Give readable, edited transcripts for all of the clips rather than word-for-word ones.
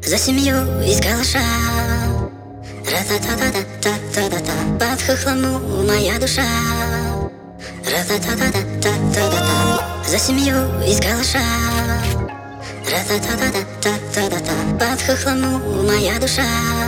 За семью из галаша. Ра-та-та-та-та-та-та-та-та. Под хохлому моя душа. Ра-та-та-та-та-та-та-та. За семью из галаша. Ра-та-та-та-та-та-та-та. Под хохлому моя душа.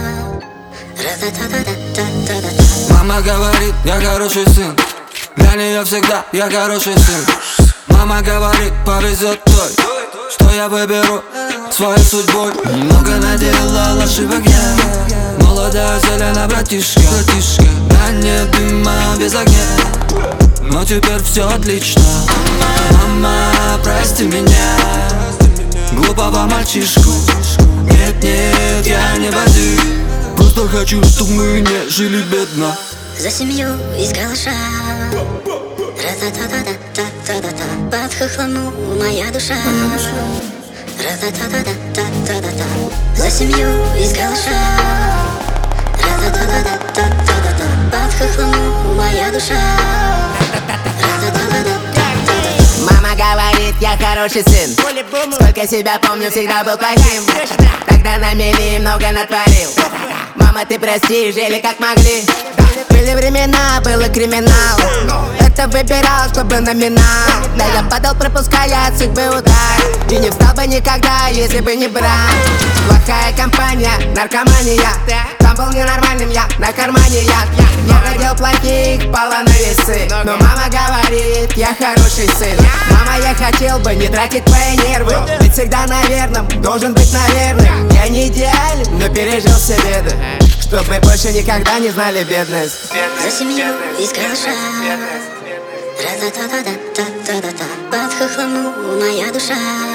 Ра-та-та-та-та-та-та-та. Мама говорит, я хороший сын. Для нее всегда я хороший сын. Мама говорит, повезет той, что я выберу своей судьбой. Много наделал ошибок я, молодая зелена братишка. Да нет дыма без огня, но теперь все отлично. Мама, прости меня, глупого мальчишку. Нет, нет, я не воды, просто хочу, чтобы мы не жили бедно. За семью из галаша. Ра-та-та-та-та-та-та-та. Под хохлому моя душа. Ра-та-та-та-та-та-та-та. За семью из галаша. Ра-та-та-та-та-та-та-та. Под хохлому моя душа. Ра-та-та-та-та-та-та. Мама говорит, я хороший сын. Сколько себя помню, всегда был плохим. Тогда на мели много натворил. Мама, ты прости, жили как могли. Были времена, было криминал. Это выбирал, чтобы номинал. Да я падал, пропуская от судьбы удар. И не встал бы никогда, если бы не брат. Плохая компания, наркомания. Там был ненормальным я, на кармане я. Я родил плохих, пала на весы. Но мама говорит, я хороший сын. Мама, я хотел бы не тратить твои нервы. Ведь всегда на верном, должен быть наверным. Я не идеален, но пережил все беды, чтоб мы больше никогда не знали бедность. За семью из галаша. Ра-та-та-та-та-та-та-та. Под хохлому моя душа.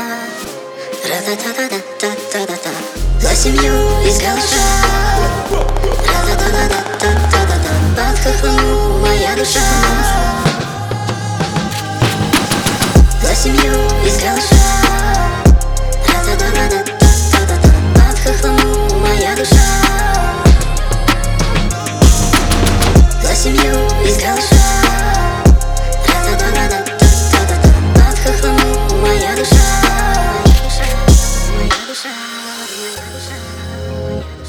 Ра-та-та-та-та-та-та-та. За семью из галаша. Ра-та-та-та-та-та-та-та. Под хохлому моя душа. За семью из галаша. Ра-та-та-та-та-та-та-та. Под хохлому моя душа. За семью из галаша. Ра-та-та-та-та-та-та-та. Под хохлому моя душа. Моя душа, моя душа, моя душа.